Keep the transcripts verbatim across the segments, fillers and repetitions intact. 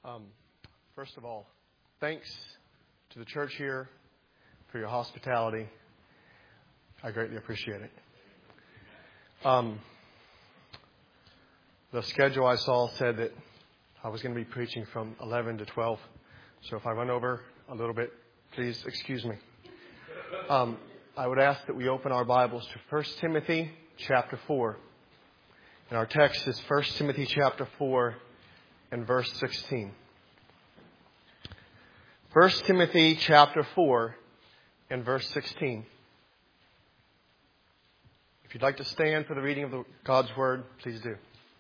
Um, first of all, thanks to the church here for your hospitality. I greatly appreciate it. Um, the schedule I saw said that I was going to be preaching from eleven to twelve. So if I run over a little bit, please excuse me. Um, I would ask that we open our Bibles to First Timothy chapter four. And our text is First Timothy chapter four and verse sixteen. First Timothy chapter four and verse sixteen. If you'd like to stand for the reading of the, God's Word, please do.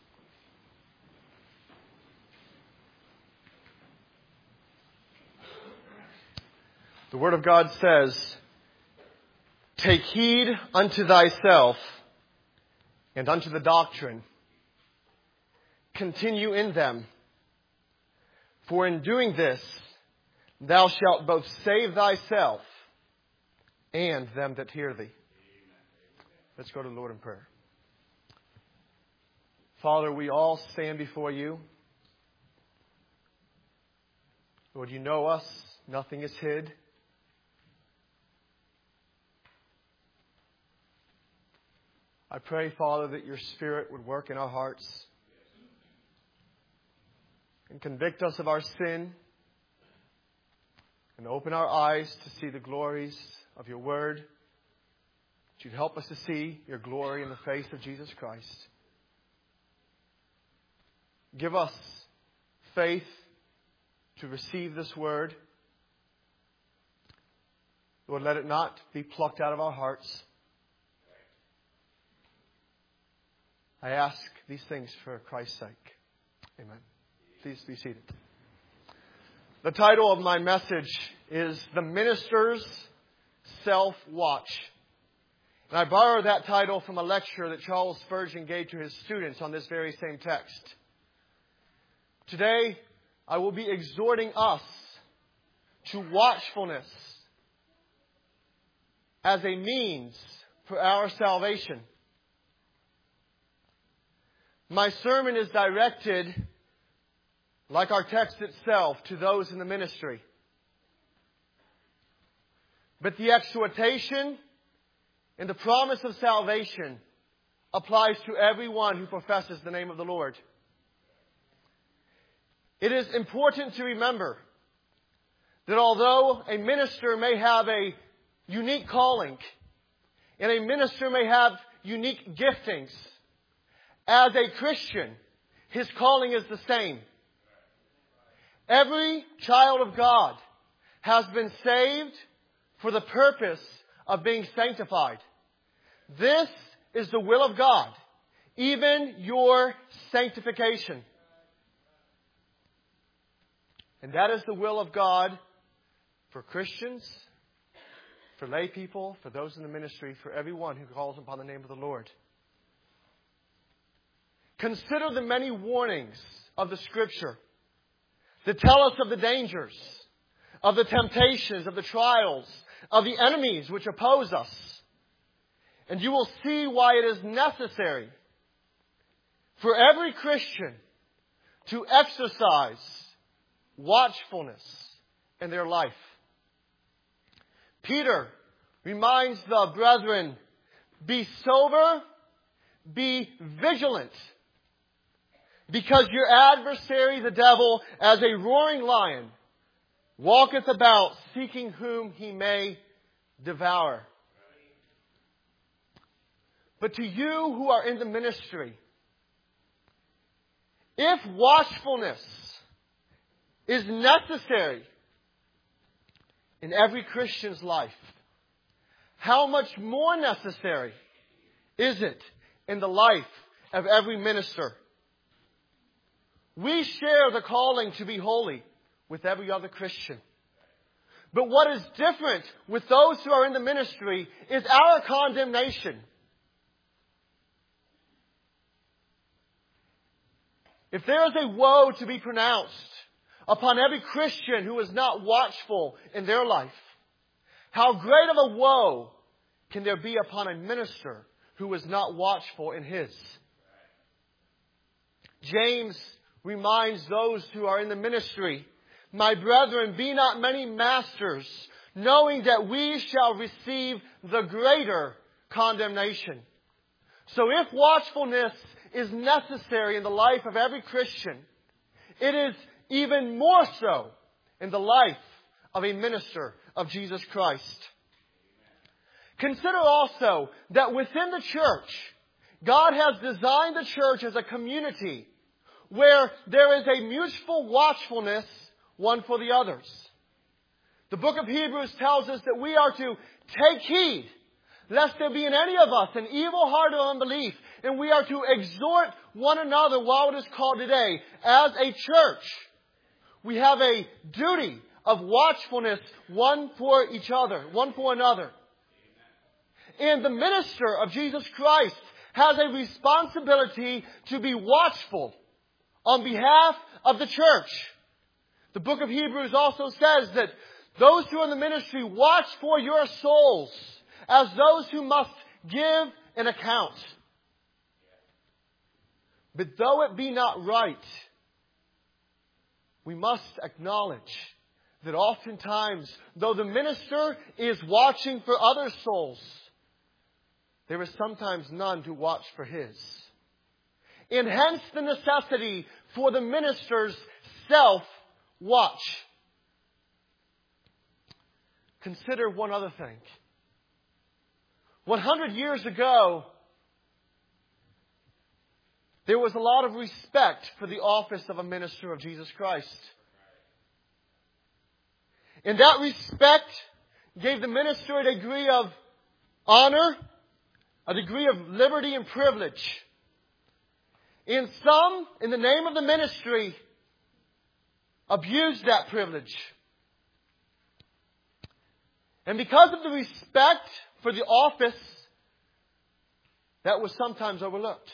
The Word of God says, "Take heed unto thyself and unto the doctrine. Continue in them. For in doing this, thou shalt both save thyself and them that hear thee." Let's go to the Lord in prayer. Father, we all stand before you. Lord, you know us. Nothing is hid. I pray, Father, that your Spirit would work in our hearts and convict us of our sin and open our eyes to see the glories of your word. That you'd help us to see your glory in the face of Jesus Christ. Give us faith to receive this word. Lord, let it not be plucked out of our hearts. I ask these things for Christ's sake. Amen. Please be seated. The title of my message is The Minister's Self-Watch. And I borrowed that title from a lecture that Charles Spurgeon gave to his students on this very same text. Today, I will be exhorting us to watchfulness as a means for our salvation. My sermon is directed, like our text itself, to those in the ministry. But the exhortation and the promise of salvation applies to everyone who professes the name of the Lord. It is important to remember that although a minister may have a unique calling and a minister may have unique giftings, as a Christian, his calling is the same. Every child of God has been saved for the purpose of being sanctified. This is the will of God, even your sanctification. And that is the will of God for Christians, for lay people, for those in the ministry, for everyone who calls upon the name of the Lord. Consider the many warnings of the Scripture that tell us of the dangers, of the temptations, of the trials, of the enemies which oppose us. And you will see why it is necessary for every Christian to exercise watchfulness in their life. Peter reminds the brethren, be sober, be vigilant. Because your adversary, the devil, as a roaring lion, walketh about seeking whom he may devour. But to you who are in the ministry, if watchfulness is necessary in every Christian's life, how much more necessary is it in the life of every minister? We share the calling to be holy with every other Christian. But what is different with those who are in the ministry is our condemnation. If there is a woe to be pronounced upon every Christian who is not watchful in their life, how great of a woe can there be upon a minister who is not watchful in his? James reminds those who are in the ministry, "My brethren, be not many masters, knowing that we shall receive the greater condemnation." So if watchfulness is necessary in the life of every Christian, it is even more so in the life of a minister of Jesus Christ. Consider also that within the church, God has designed the church as a community where there is a mutual watchfulness one for the others. The book of Hebrews tells us that we are to take heed lest there be in any of us an evil heart of unbelief, and we are to exhort one another while it is called today. As a church, we have a duty of watchfulness one for each other, one for another. And the minister of Jesus Christ has a responsibility to be watchful on behalf of the church. The book of Hebrews also says that those who are in the ministry watch for your souls as those who must give an account. But though it be not right, we must acknowledge that oftentimes, though the minister is watching for other souls, there is sometimes none to watch for his. And hence the necessity for the minister's self-watch. Consider one other thing. one hundred years ago, there was a lot of respect for the office of a minister of Jesus Christ. And that respect gave the minister a degree of honor, a degree of liberty and privilege. And some, in the name of the ministry, abused that privilege. And because of the respect for the office, that was sometimes overlooked.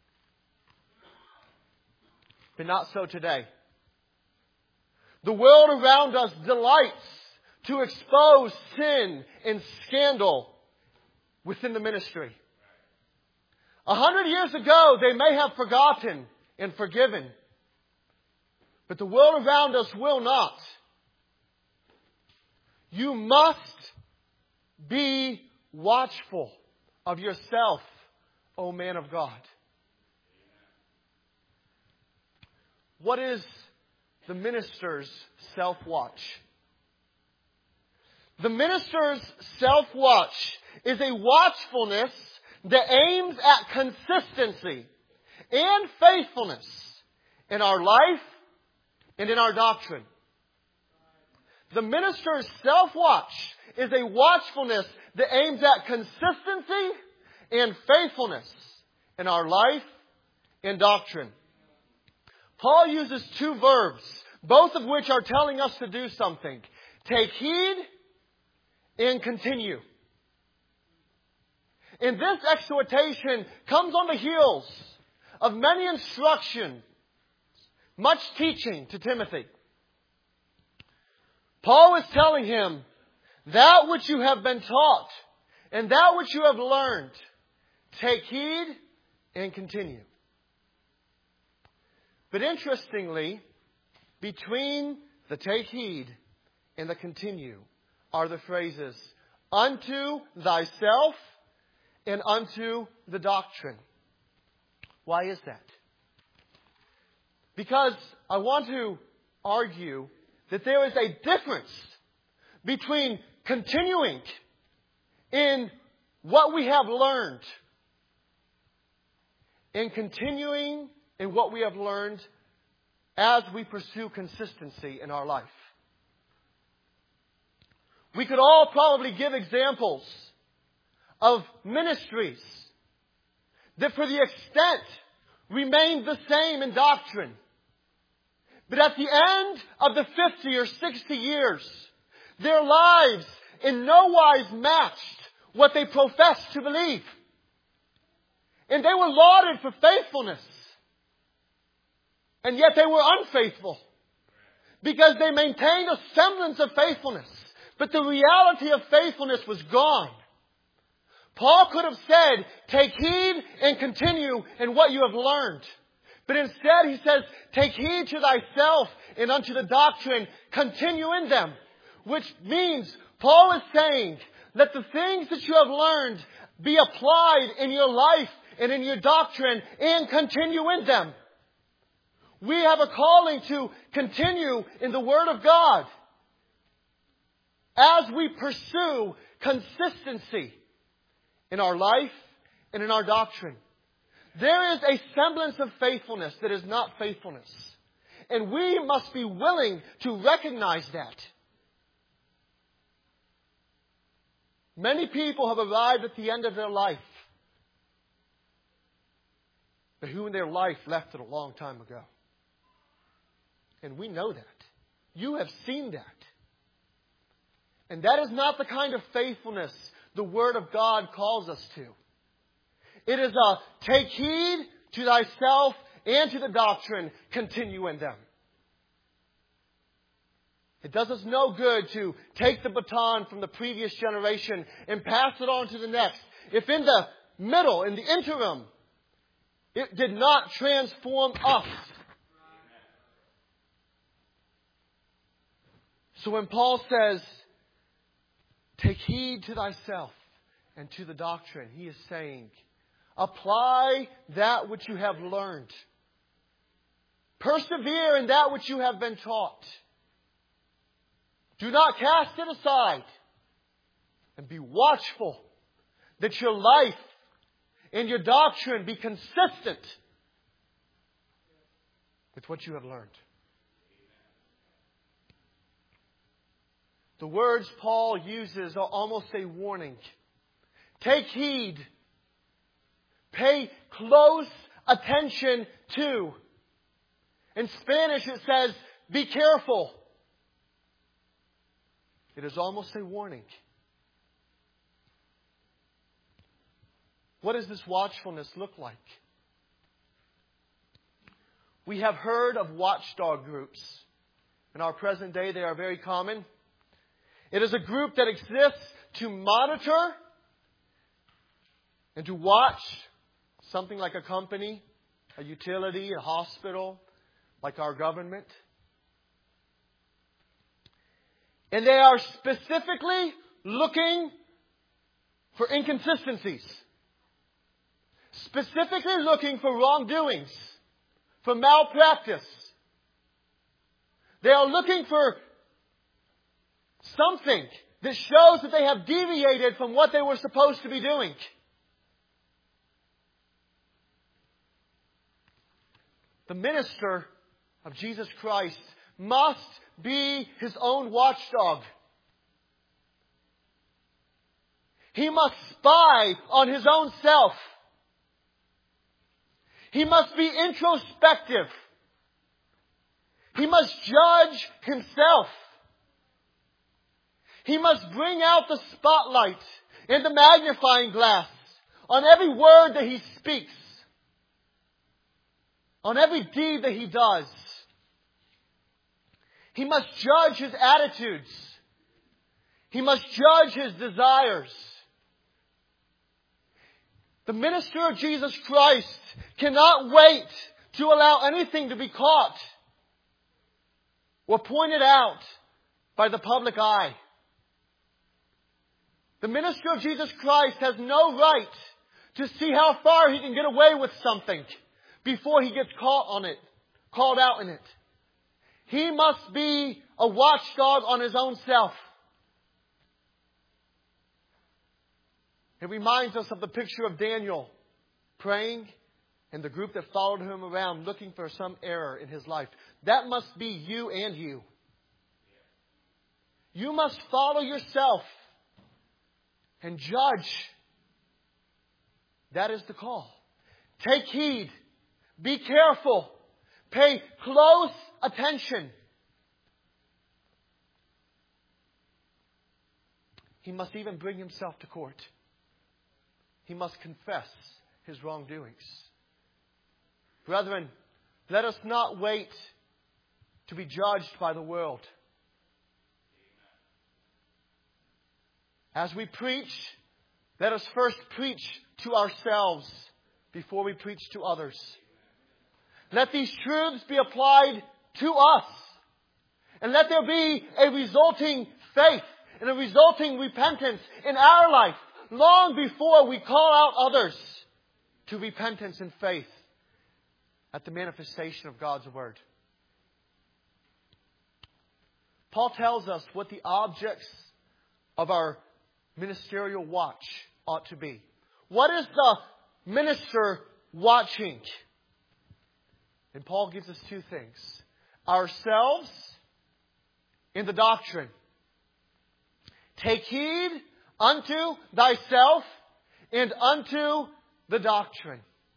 But not so today. The world around us delights to expose sin and scandal within the ministry. A hundred years ago, they may have forgotten and forgiven. But the world around us will not. You must be watchful of yourself, O man of God. What is the minister's self-watch? The minister's self-watch is a watchfulness that aims at consistency and faithfulness in our life and in our doctrine. The minister's self-watch is a watchfulness that aims at consistency and faithfulness in our life and doctrine. Paul uses two verbs, both of which are telling us to do something. Take heed and continue. And this exhortation comes on the heels of many instructions, much teaching to Timothy. Paul is telling him, that which you have been taught and that which you have learned, take heed and continue. But interestingly, between the take heed and the continue are the phrases, unto thyself and unto the doctrine. Why is that? Because I want to argue that there is a difference between continuing in what we have learned and continuing in what we have learned as we pursue consistency in our life. We could all probably give examples of ministries that for the extent remained the same in doctrine. But at the end of the fifty or sixty years, their lives in no wise matched what they professed to believe. And they were lauded for faithfulness. And yet they were unfaithful. Because they maintained a semblance of faithfulness. But the reality of faithfulness was gone. Paul could have said, take heed and continue in what you have learned. But instead he says, take heed to thyself and unto the doctrine, continue in them. Which means, Paul is saying, let the things that you have learned be applied in your life and in your doctrine and continue in them. We have a calling to continue in the Word of God as we pursue consistency in our life and in our doctrine. There is a semblance of faithfulness that is not faithfulness. And we must be willing to recognize that. Many people have arrived at the end of their life, but who in their life left it a long time ago. And we know that. You have seen that. And that is not the kind of faithfulness the Word of God calls us to. It is a take heed to thyself and to the doctrine, continue in them. It does us no good to take the baton from the previous generation and pass it on to the next. If in the middle, in the interim, it did not transform us. So when Paul says, take heed to thyself and to the doctrine, he is saying, apply that which you have learned. Persevere in that which you have been taught. Do not cast it aside. And be watchful that your life and your doctrine be consistent with what you have learned. The words Paul uses are almost a warning. Take heed. Pay close attention to. In Spanish it says, be careful. It is almost a warning. What does this watchfulness look like? We have heard of watchdog groups. In our present day, they are very common. It is a group that exists to monitor and to watch something like a company, a utility, a hospital, like our government. And they are specifically looking for inconsistencies. Specifically looking for wrongdoings, for malpractice. They are looking for something that shows that they have deviated from what they were supposed to be doing. The minister of Jesus Christ must be his own watchdog. He must spy on his own self. He must be introspective. He must judge himself. He must bring out the spotlight and the magnifying glass on every word that he speaks, on every deed that he does. He must judge his attitudes. He must judge his desires. The minister of Jesus Christ cannot wait to allow anything to be caught or pointed out by the public eye. The minister of Jesus Christ has no right to see how far he can get away with something before he gets caught on it, called out in it. He must be a watchdog on his own self. It reminds us of the picture of Daniel praying and the group that followed him around looking for some error in his life. That must be you and you. You must follow yourself and judge. That is the call. Take heed. Be careful. Pay close attention. He must even bring himself to court. He must confess his wrongdoings. Brethren, let us not wait to be judged by the world. As we preach, let us first preach to ourselves before we preach to others. Let these truths be applied to us. And let there be a resulting faith and a resulting repentance in our life long before we call out others to repentance and faith at the manifestation of God's Word. Paul tells us what the objects of our ministerial watch ought to be. What is the minister watching? And Paul gives us two things. Ourselves in the doctrine. Take heed unto thyself and unto the doctrine.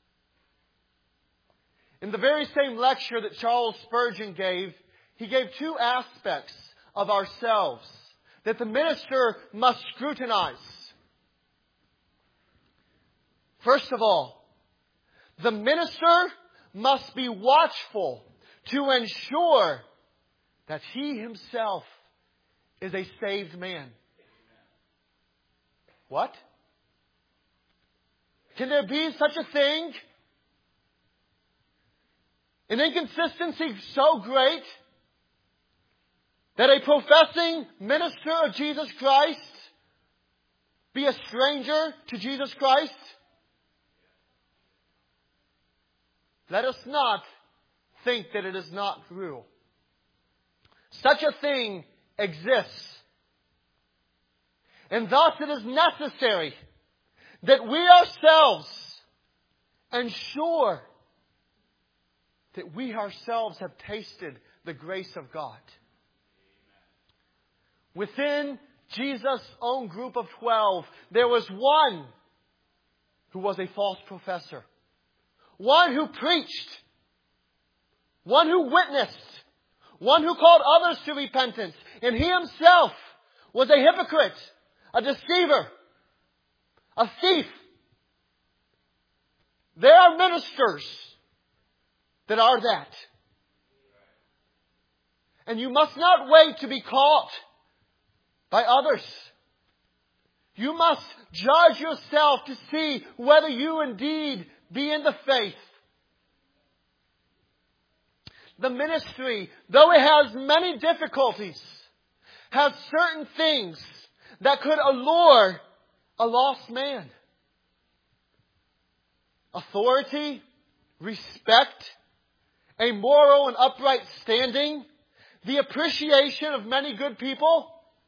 In the very same lecture that Charles Spurgeon gave, he gave two aspects of ourselves that the minister must scrutinize. First of all, the minister must be watchful to ensure that he himself is a saved man. What? Can there be such a thing? An inconsistency so great that a professing minister of Jesus Christ be a stranger to Jesus Christ? Let us not think that it is not true. Such a thing exists. And thus it is necessary that we ourselves ensure that we ourselves have tasted the grace of God. Within Jesus' own group of twelve, there was one who was a false professor. One who preached. One who witnessed. One who called others to repentance. And he himself was a hypocrite, a deceiver, a thief. There are ministers that are that. And you must not wait to be caught by others. You must judge yourself to see whether you indeed be in the faith. The ministry, though it has many difficulties, has certain things that could allure a lost man. Authority, respect, a moral and upright standing, the appreciation of many good people.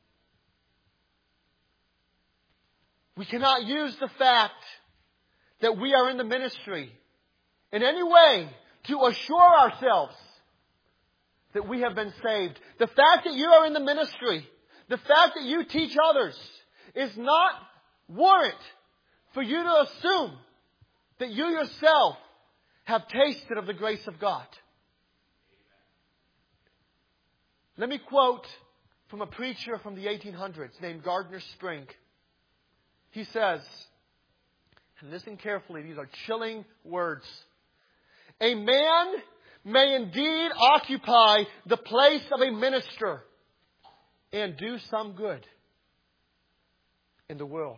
We cannot use the fact that we are in the ministry in any way to assure ourselves that we have been saved. The fact that you are in the ministry, the fact that you teach others, is not warrant for you to assume that you yourself have tasted of the grace of God. Let me quote from a preacher from the eighteen hundreds named Gardner Spring. He says, and listen carefully, these are chilling words. A man may indeed occupy the place of a minister and do some good in the world,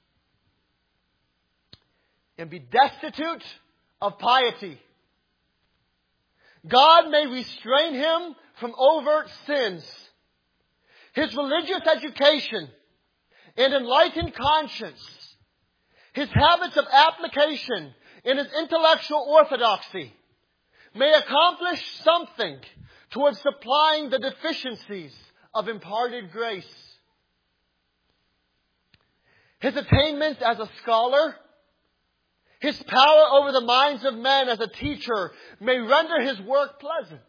and be destitute of piety. God may restrain him from overt sins. His religious education and enlightened conscience, his habits of application and his intellectual orthodoxy may accomplish something towards supplying the deficiencies of imparted grace. His attainments as a scholar, his power over the minds of men as a teacher may render his work pleasant.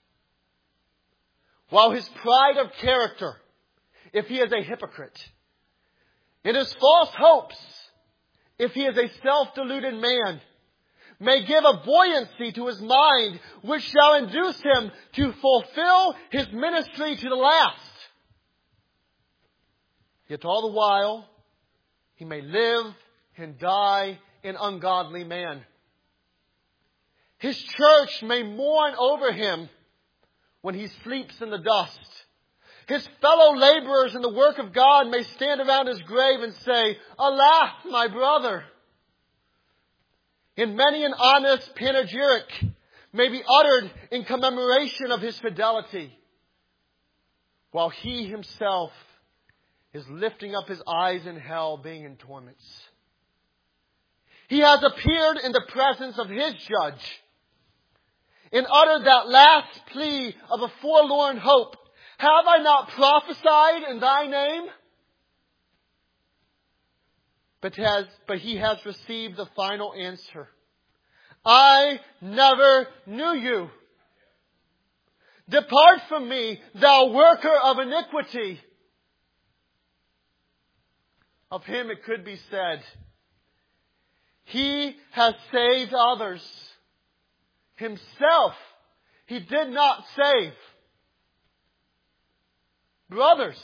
While his pride of character, if he is a hypocrite, and his false hopes, if he is a self-deluded man, may give a buoyancy to his mind which shall induce him to fulfill his ministry to the last. Yet all the while, he may live and die an ungodly man. His church may mourn over him when he sleeps in the dust. His fellow laborers in the work of God may stand around his grave and say, "Alas, my brother." In many an honest panegyric may be uttered in commemoration of His fidelity, while He Himself is lifting up His eyes in hell, being in torments. He has appeared in the presence of His judge and uttered that last plea of a forlorn hope. Have I not prophesied in Thy name? But, has, but He has received the final answer. I never knew you. Depart from me, thou worker of iniquity. Of Him it could be said, He has saved others. Himself He did not save. Brothers,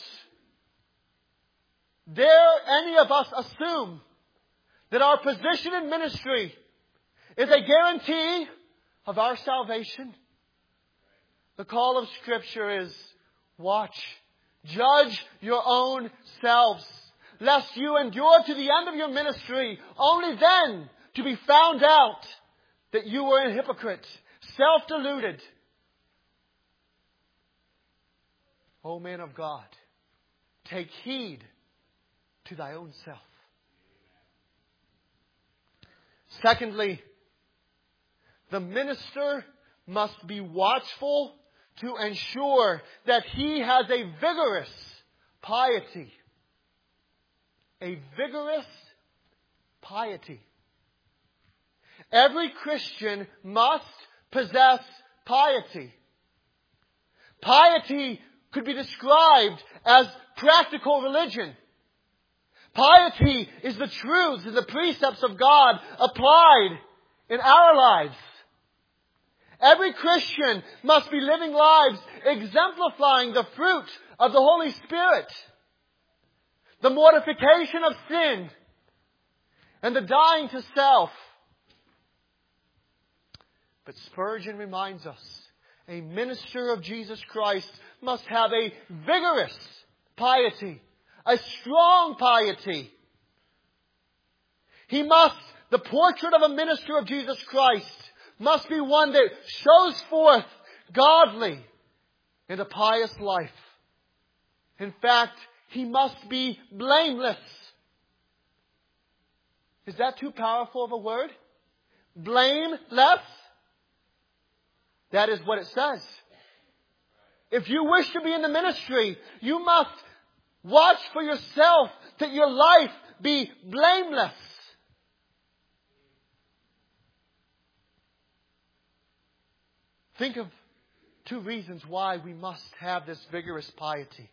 dare any of us assume that our position in ministry is a guarantee of our salvation? The call of Scripture is, watch, judge your own selves, lest you endure to the end of your ministry, only then to be found out that you were a hypocrite, self-deluded. O man of God, take heed to thy own self. Secondly, the minister must be watchful to ensure that he has a vigorous piety. A vigorous piety. Every Christian must possess piety. Piety could be described as practical religion. Piety is the truths and the precepts of God applied in our lives. Every Christian must be living lives exemplifying the fruit of the Holy Spirit, the mortification of sin, and the dying to self. But Spurgeon reminds us, a minister of Jesus Christ must have a vigorous piety, a strong piety. He must, the portrait of a minister of Jesus Christ must be one that shows forth godly and a pious life. In fact, he must be blameless. Is that too powerful of a word? Blameless? That is what it says. If you wish to be in the ministry, you must watch for yourself that your life be blameless. Think of two reasons why we must have this vigorous piety.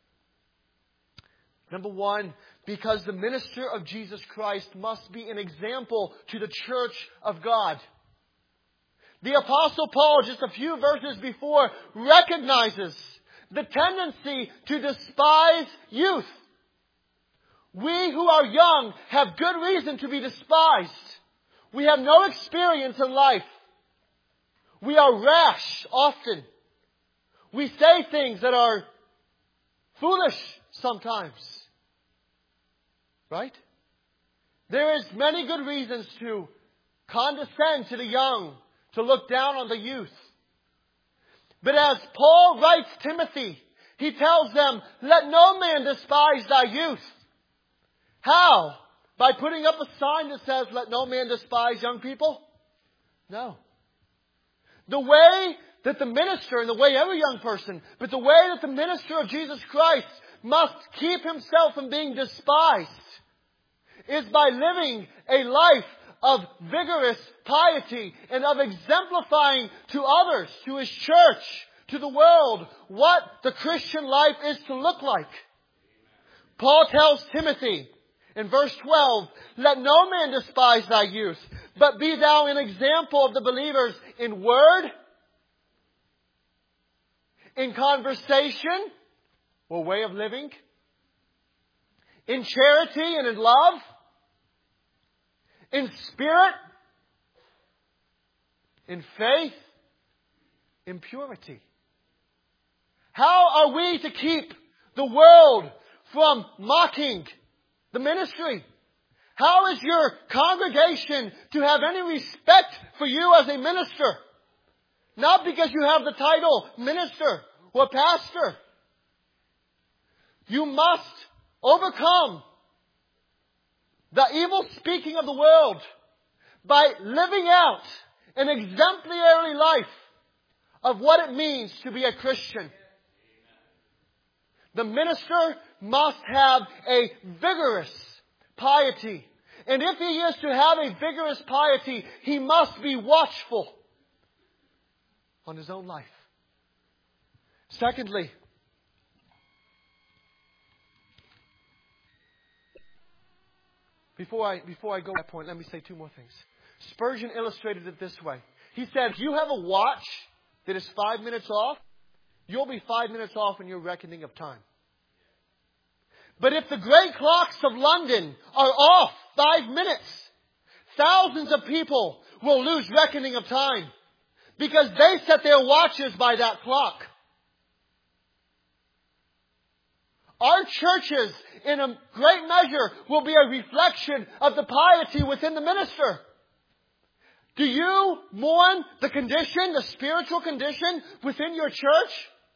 Number one, because the minister of Jesus Christ must be an example to the church of God. The Apostle Paul, just a few verses before, recognizes the tendency to despise youth. We who are young have good reason to be despised. We have no experience in life. We are rash often. We say things that are foolish sometimes. Right? There is many good reasons to condescend to the young, to look down on the youth. But as Paul writes Timothy, he tells them, let no man despise thy youth. How? By putting up a sign that says, let no man despise young people? No. The way that the minister, and the way every young person, but the way that the minister of Jesus Christ must keep himself from being despised is by living a life of vigorous piety and of exemplifying to others, to his church, to the world, what the Christian life is to look like. Paul tells Timothy in verse twelve, let no man despise thy youth, but be thou an example of the believers in word, in conversation or way of living, in charity and in love, in spirit, in faith, in purity. How are we to keep the world from mocking the ministry? How is your congregation to have any respect for you as a minister? Not because you have the title minister or pastor. You must overcome the evil speaking of the world by living out an exemplary life of what it means to be a Christian. The minister must have a vigorous piety. And if he is to have a vigorous piety, he must be watchful on his own life. Secondly, before I, before I go to that point, let me say two more things. Spurgeon illustrated it this way. He said, if you have a watch that is five minutes off, you'll be five minutes off in your reckoning of time. But if the great clocks of London are off five minutes, thousands of people will lose reckoning of time because they set their watches by that clock. Our churches, in a great measure, will be a reflection of the piety within the minister. Do you mourn the condition, the spiritual condition within your church?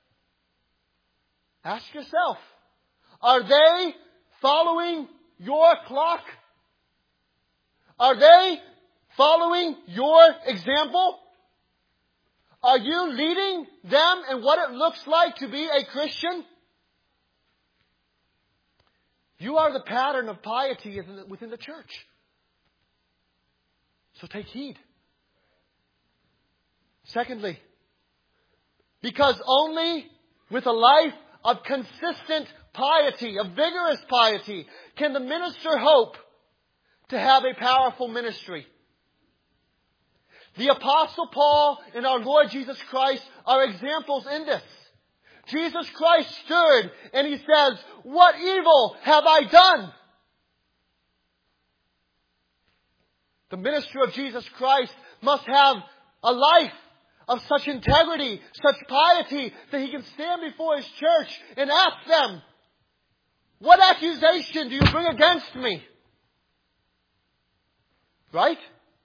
Ask yourself, are they following your clock? Are they following your example? Are you leading them in what it looks like to be a Christian? You are the pattern of piety within the church. So take heed. Secondly, because only with a life of consistent piety, of vigorous piety, can the minister hope to have a powerful ministry. The Apostle Paul and our Lord Jesus Christ are examples in this. Jesus Christ stood and he says, "What evil have I done?" The minister of Jesus Christ must have a life of such integrity, such piety, that he can stand before his church and ask them, "What accusation do you bring against me?" Right?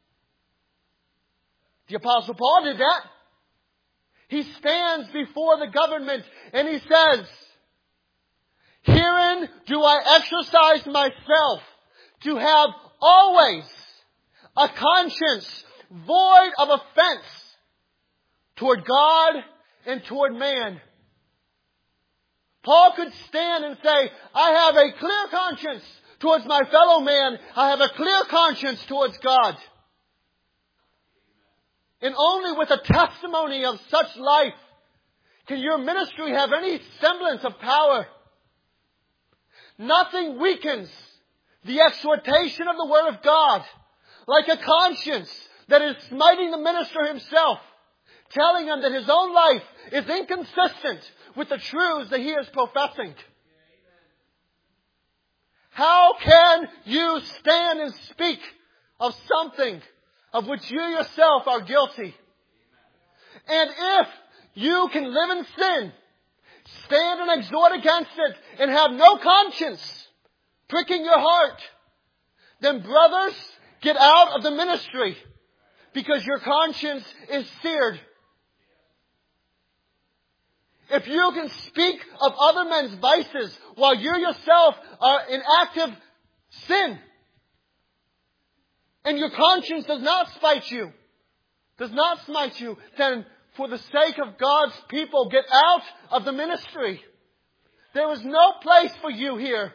The Apostle Paul did that. He stands before the government and he says, "Herein do I exercise myself to have always a conscience void of offense toward God and toward man." Paul could stand and say, "I have a clear conscience towards my fellow man. I have a clear conscience towards God." And only with a testimony of such life can your ministry have any semblance of power. Nothing weakens the exhortation of the Word of God like a conscience that is smiting the minister himself, telling him that his own life is inconsistent with the truths that he is professing. How can you stand and speak of something of which you yourself are guilty? And if you can live in sin, stand and exhort against it, and have no conscience pricking your heart, then brothers, get out of the ministry because your conscience is seared. If you can speak of other men's vices while you yourself are in active sin, and your conscience does not spite you, does not smite you, then for the sake of God's people, get out of the ministry. There is no place for you here.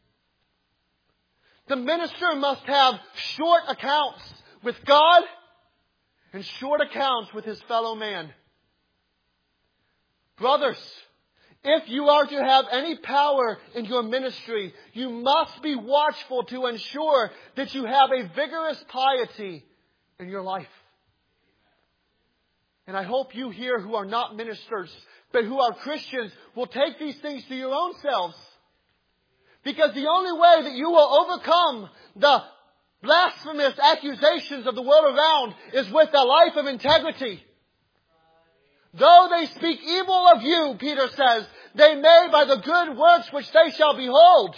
The minister must have short accounts with God and short accounts with his fellow man. Brothers, if you are to have any power in your ministry, you must be watchful to ensure that you have a vigorous piety in your life. And I hope you here who are not ministers, but who are Christians, will take these things to your own selves. Because the only way that you will overcome the blasphemous accusations of the world around is with a life of integrity. Though they speak evil of you, Peter says, they may by the good works which they shall behold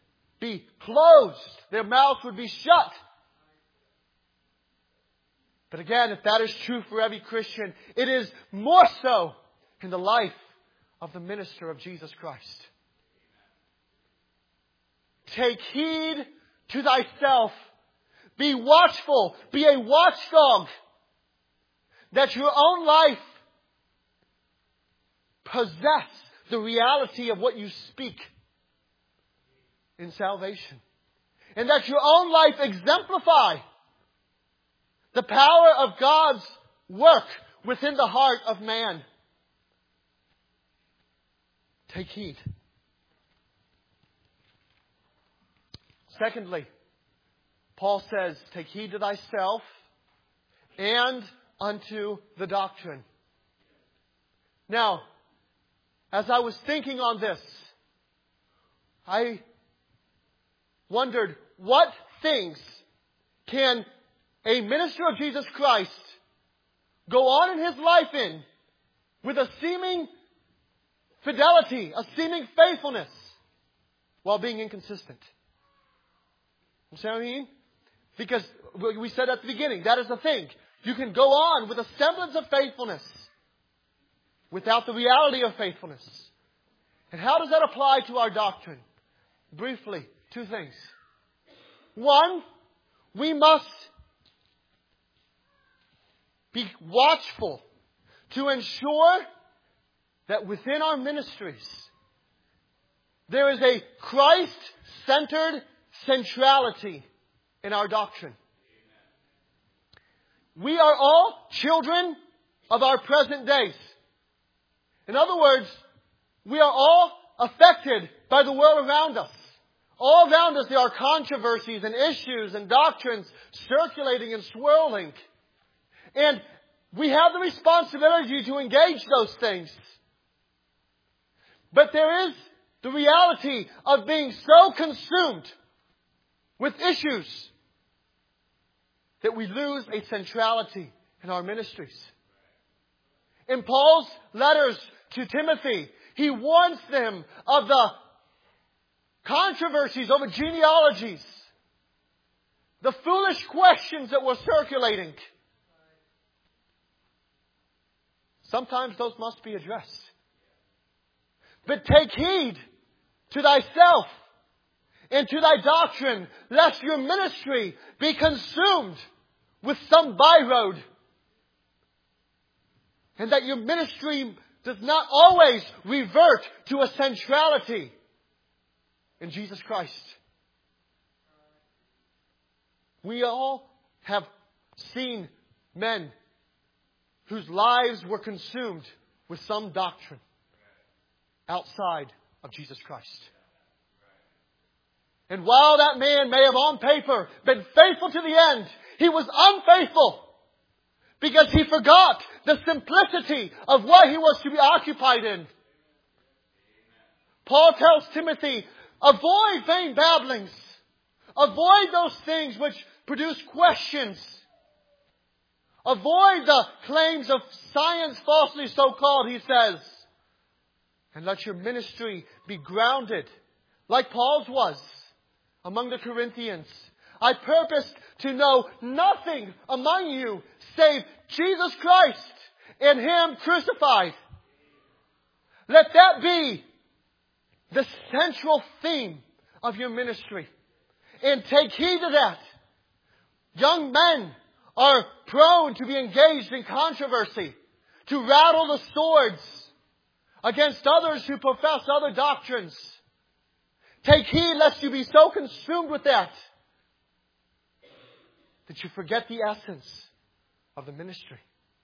be closed. Their mouths would be shut. But again, if that is true for every Christian, it is more so in the life of the minister of Jesus Christ. Take heed to thyself. Be watchful. Be a watchdog. That your own life possess the reality of what you speak in salvation. And that your own life exemplify the power of God's work within the heart of man. Take heed. Secondly, Paul says, take heed to thyself and unto the doctrine. Now, as I was thinking on this, I wondered, what things can a minister of Jesus Christ go on in his life in with a seeming fidelity, a seeming faithfulness, while being inconsistent? You see what I mean? Because we said at the beginning, that is the thing. You can go on with a semblance of faithfulness without the reality of faithfulness. And how does that apply to our doctrine? Briefly, two things. One, we must be watchful to ensure that within our ministries there is a Christ-centered centrality in our doctrine. We are all children of our present days. In other words, we are all affected by the world around us. All around us there are controversies and issues and doctrines circulating and swirling. And we have the responsibility to engage those things. But there is the reality of being so consumed with issues that we lose a centrality in our ministries. In Paul's letters to Timothy, he warns them of the controversies over genealogies, the foolish questions that were circulating. Sometimes those must be addressed. But take heed to thyself and to thy doctrine, lest your ministry be consumed with some byroad, and that your ministry does not always revert to a centrality in Jesus Christ. We all have seen men whose lives were consumed with some doctrine outside of Jesus Christ. And while that man may have on paper been faithful to the end, he was unfaithful because he forgot the simplicity of what he was to be occupied in. Paul tells Timothy, avoid vain babblings. Avoid those things which produce questions. Avoid the claims of science falsely so called, he says. And let your ministry be grounded, like Paul's was, among the Corinthians. I purpose to know nothing among you save Jesus Christ and Him crucified. Let that be the central theme of your ministry. And take heed to that. Young men are prone to be engaged in controversy, to rattle the swords against others who profess other doctrines. Take heed lest you be so consumed with that that you forget the essence of the ministry.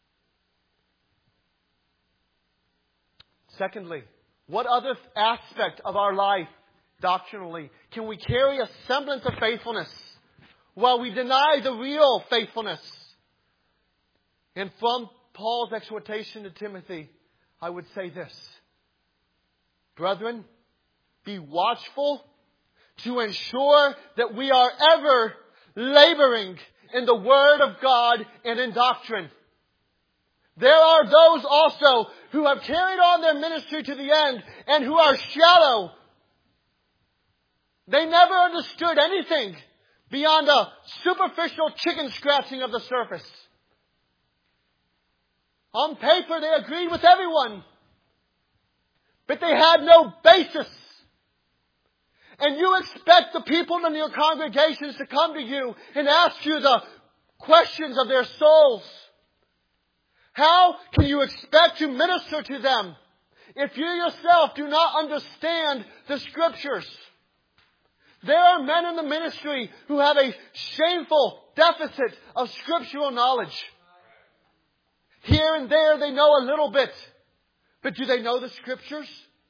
Secondly, what other aspect of our life doctrinally can we carry a semblance of faithfulness while we deny the real faithfulness? And from Paul's exhortation to Timothy, I would say this. Brethren, be watchful to ensure that we are ever laboring in the Word of God and in doctrine. There are those also who have carried on their ministry to the end and who are shallow. They never understood anything beyond a superficial chicken scratching of the surface. On paper, they agreed with everyone. But they had no basis. And you expect the people in your congregations to come to you and ask you the questions of their souls. How can you expect to minister to them if you yourself do not understand the Scriptures? There are men in the ministry who have a shameful deficit of scriptural knowledge. Here and there they know a little bit. But do they know the Scriptures?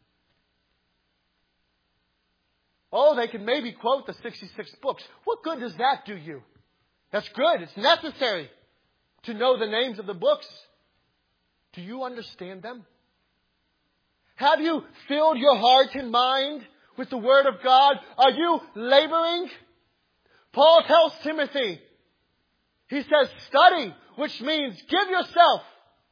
Oh, they can maybe quote the sixty-six books. What good does that do you? That's good. It's necessary to know the names of the books. Do you understand them? Have you filled your heart and mind with the Word of God? Are you laboring? Paul tells Timothy, he says, study, which means give yourself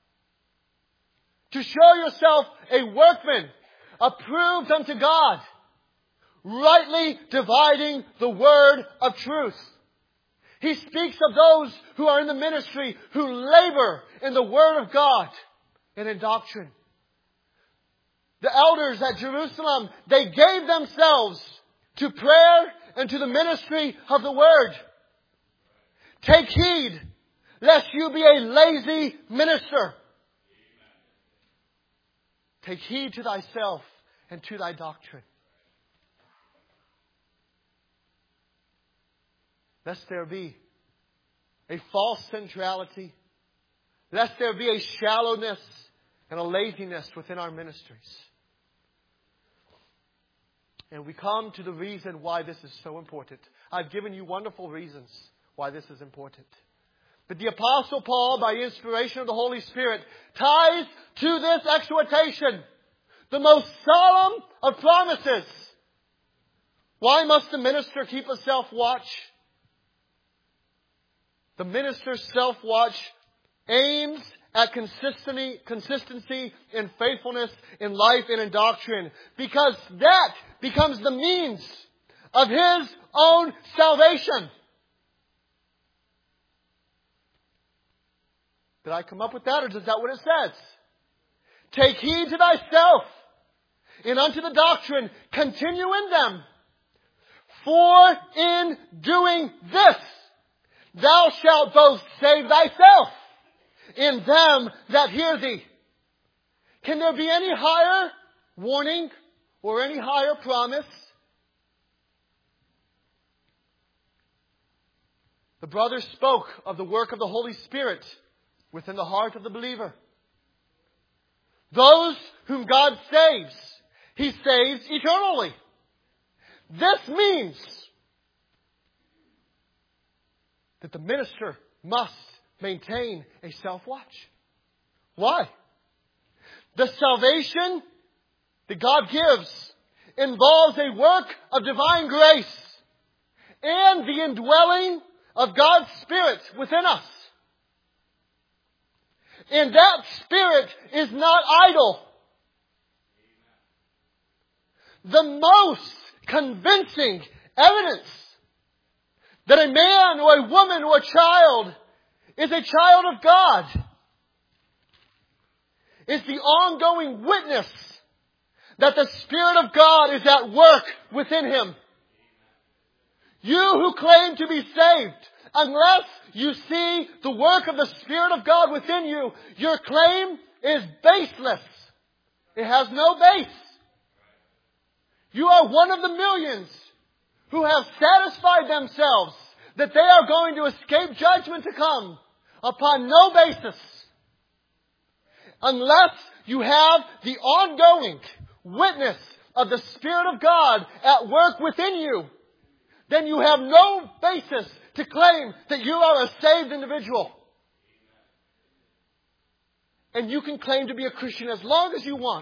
to show yourself a workman approved unto God, rightly dividing the word of truth. He speaks of those who are in the ministry who labor in the Word of God and in doctrine. The elders at Jerusalem, they gave themselves to prayer and to the ministry of the Word. Take heed lest you be a lazy minister. Take heed to thyself and to thy doctrine. Lest there be a false centrality. Lest there be a shallowness and a laziness within our ministries. And we come to the reason why this is so important. I've given you wonderful reasons why this is important. But the Apostle Paul, by inspiration of the Holy Spirit, ties to this exhortation the most solemn of promises. Why must the minister keep a self-watch? The minister's self-watch aims at consistency, consistency in faithfulness in life and in doctrine. Because that becomes the means of his own salvation. Did I come up with that, or is that what it says? Take heed to thyself and unto the doctrine. Continue in them. For in doing this, thou shalt both save thyself and them that hear thee. Can there be any higher warning or any higher promise? The brother spoke of the work of the Holy Spirit within the heart of the believer. Those whom God saves, He saves eternally. This means that the minister must maintain a self-watch. Why? The salvation that God gives involves a work of divine grace and the indwelling of God's Spirit within us. And that Spirit is not idle. The most convincing evidence that a man or a woman or a child is a child of God is the ongoing witness that the Spirit of God is at work within him. You who claim to be saved, unless you see the work of the Spirit of God within you, your claim is baseless. It has no base. You are one of the millions who have satisfied themselves that they are going to escape judgment to come upon no basis. Unless you have the ongoing witness of the Spirit of God at work within you, then you have no basis to claim that you are a saved individual. And you can claim to be a Christian as long as you want.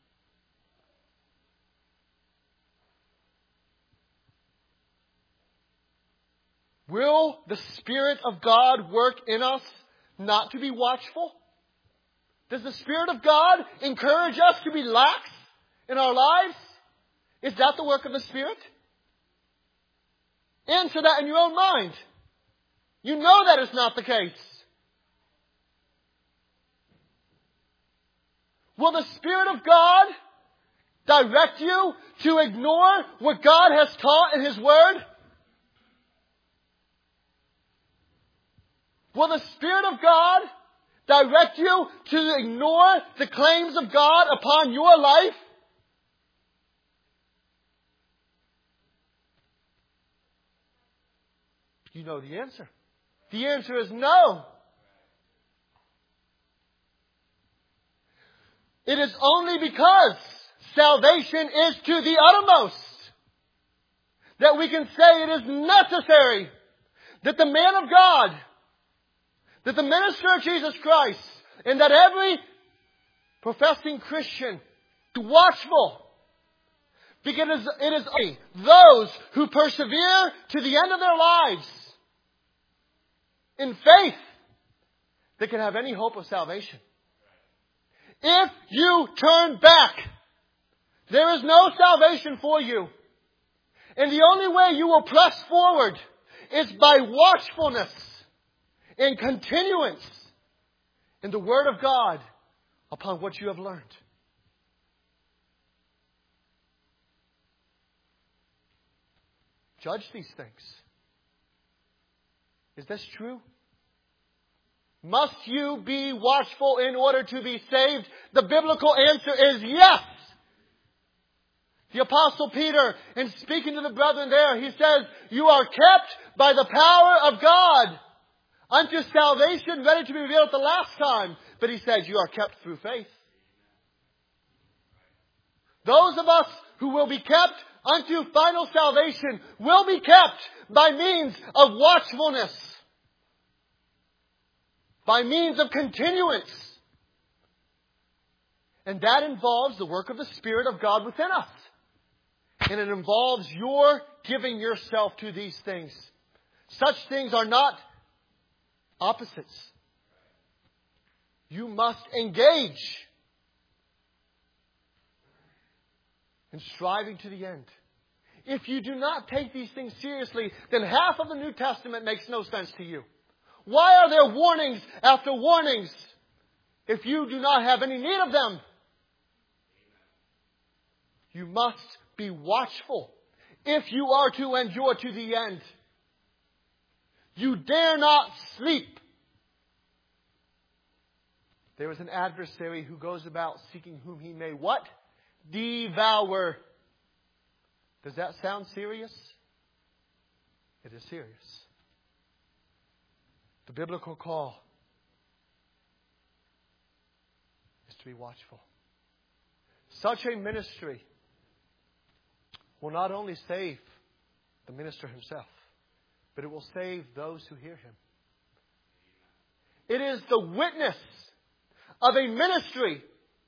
Will the Spirit of God work in us not to be watchful? Does the Spirit of God encourage us to be lax in our lives? Is that the work of the Spirit? Answer that in your own mind. You know that is not the case. Will the Spirit of God direct you to ignore what God has taught in His Word? Will the Spirit of God direct you to ignore the claims of God upon your life? You know the answer. The answer is no. It is only because salvation is to the uttermost that we can say it is necessary that the man of God, that the minister of Jesus Christ, and that every professing Christian be watchful. Because it is only those who persevere to the end of their lives in faith that can have any hope of salvation. If you turn back, there is no salvation for you. And the only way you will press forward is by watchfulness and continuance in the Word of God upon what you have learned. Judge these things. Is this true? Must you be watchful in order to be saved? The biblical answer is yes. The Apostle Peter, in speaking to the brethren there, he says, you are kept by the power of God unto salvation, ready to be revealed at the last time. But he says, you are kept through faith. Those of us who will be kept unto final salvation will be kept by means of watchfulness, by means of continuance. And that involves the work of the Spirit of God within us. And it involves your giving yourself to these things. Such things are not opposites. You must engage in striving to the end. If you do not take these things seriously, then half of the New Testament makes no sense to you. Why are there warnings after warnings if you do not have any need of them? You must be watchful if you are to endure to the end. You dare not sleep. There is an adversary who goes about seeking whom he may what? Devour. Does that sound serious? It is serious. The biblical call is to be watchful. Such a ministry will not only save the minister himself, but it will save those who hear him. It is the witness of a ministry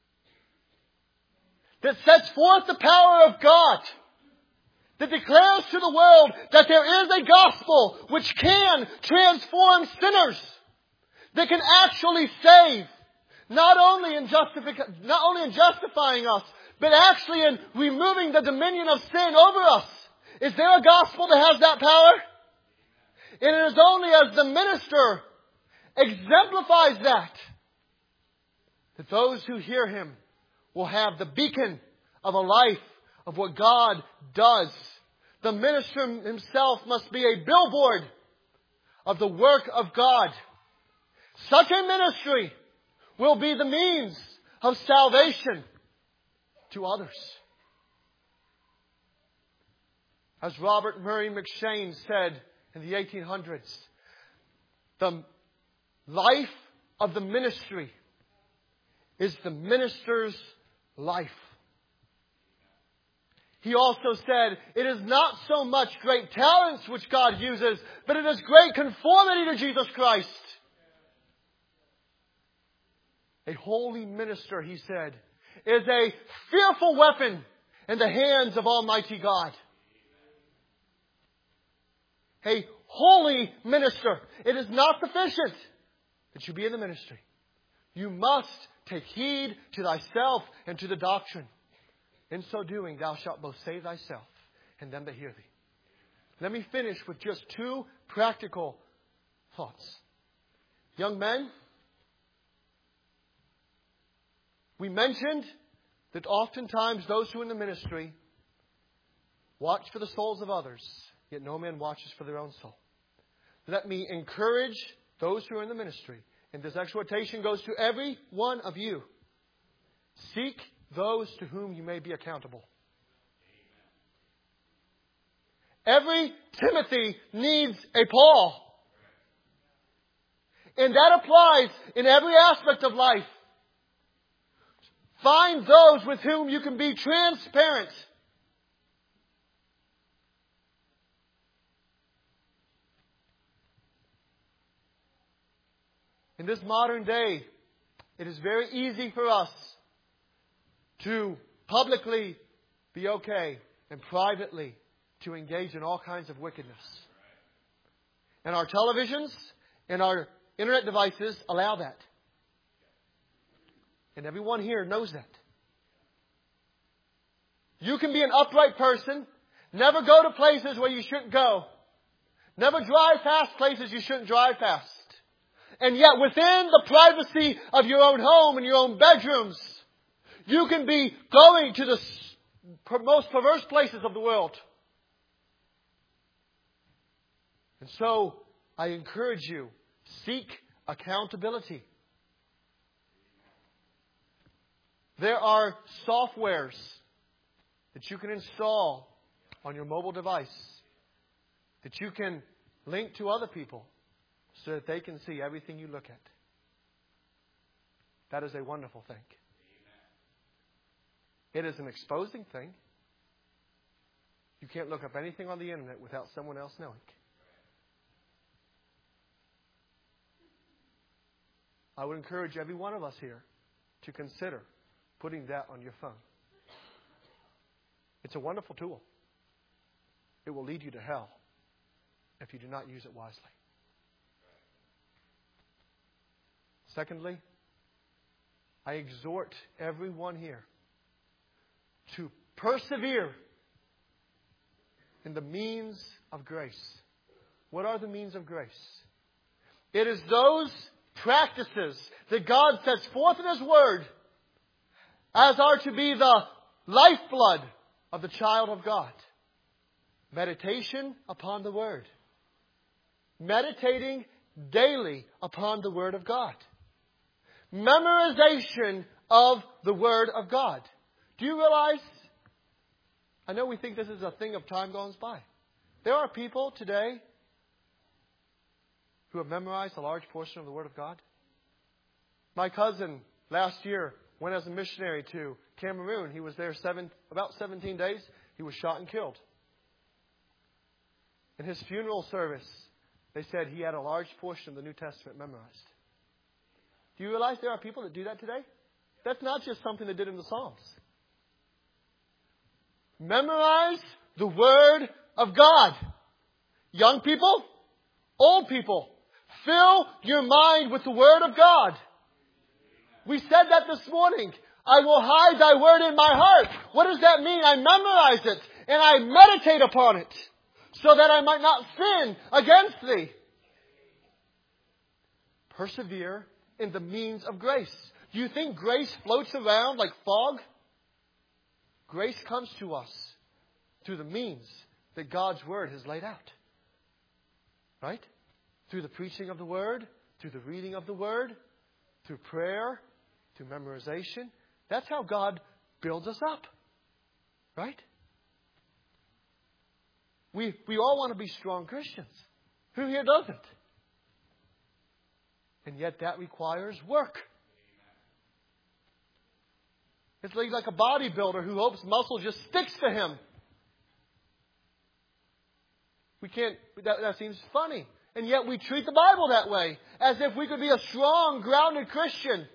that sets forth the power of God, that declares to the world that there is a gospel which can transform sinners, that can actually save, not only in justific- not only in justifying us, but actually in removing the dominion of sin over us. Is there a gospel that has that power? And it is only as the minister exemplifies that, that those who hear him will have the beacon of a life of what God does. The minister himself must be a billboard of the work of God. Such a ministry will be the means of salvation to others. As Robert Murray McCheyne said in the eighteen hundreds, the life of the ministry is the minister's life. He also said, it is not so much great talents which God uses, but it is great conformity to Jesus Christ. A holy minister, he said, is a fearful weapon in the hands of Almighty God. A holy minister. It is not sufficient that you be in the ministry. You must take heed to thyself and to the doctrine. In so doing, thou shalt both save thyself and them that hear thee. Let me finish with just two practical thoughts. Young men, We mentioned that oftentimes those who are in the ministry watch for the souls of others, yet no man watches for their own soul. Let me encourage those who are in the ministry, and this exhortation goes to every one of you. Seek those to whom you may be accountable. Every Timothy needs a Paul. And that applies in every aspect of life. Find those with whom you can be transparent. In this modern day, it is very easy for us to publicly be okay and privately to engage in all kinds of wickedness. And our televisions and our internet devices allow that. And everyone here knows that. You can be an upright person, never go to places where you shouldn't go, never drive past places you shouldn't drive past. And yet within the privacy of your own home and your own bedrooms, you can be going to the most perverse places of the world. And so, I encourage you, seek accountability. There are softwares that you can install on your mobile device that you can link to other people so that they can see everything you look at. That is a wonderful thing. It is an exposing thing. You can't look up anything on the internet without someone else knowing. I would encourage every one of us here to consider putting that on your phone. It's a wonderful tool. It will lead you to hell if you do not use it wisely. Secondly, I exhort everyone here to persevere in the means of grace. What are the means of grace? It is those practices that God sets forth in His Word as are to be the lifeblood of the child of God. Meditation upon the Word. Meditating daily upon the Word of God. Memorization of the Word of God. Do you realize? I know we think this is a thing of time gone by. There are people today who have memorized a large portion of the Word of God. My cousin last year went as a missionary to Cameroon. He was there seven, about seventeen days. He was shot and killed. In his funeral service, they said he had a large portion of the New Testament memorized. Do you realize there are people that do that today? That's not just something they did in the Psalms. Memorize the Word of God. Young people, old people, fill your mind with the Word of God. We said that this morning. I will hide Thy Word in my heart. What does that mean? I memorize it and I meditate upon it so that I might not sin against Thee. Persevere in the means of grace. Do you think grace floats around like fog? Grace comes to us through the means that God's Word has laid out. Right? Through the preaching of the Word, through the reading of the Word, through prayer, through memorization. That's how God builds us up. Right? We, we all want to be strong Christians. Who here doesn't? And yet that requires work. It's like, like a bodybuilder who hopes muscle just sticks to him. We can't, that, that seems funny. And yet we treat the Bible that way. As if we could be a strong, grounded Christian.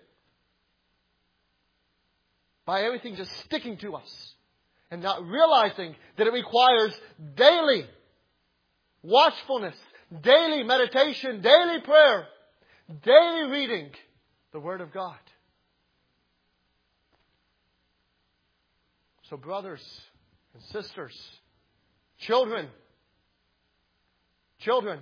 By everything just sticking to us. And not realizing that it requires daily watchfulness, daily meditation, daily prayer, daily reading the Word of God. So brothers and sisters, children, children,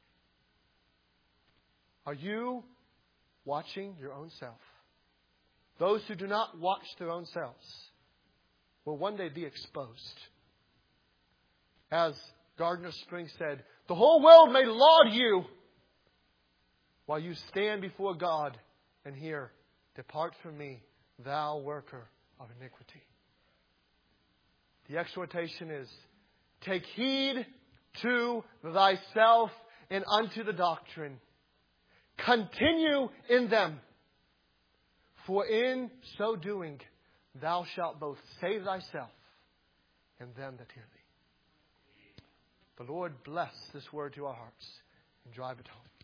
are you watching your own self? those who do not watch their own selves, will one day be exposed. As Gardner Spring said, the whole world may laud you while you stand before God and hear, depart from me, thou worker of iniquity. The exhortation is, take heed to thyself and unto the doctrine. Continue in them. For in so doing, thou shalt both save thyself and them that hear thee. The Lord bless this word to our hearts and drive it home.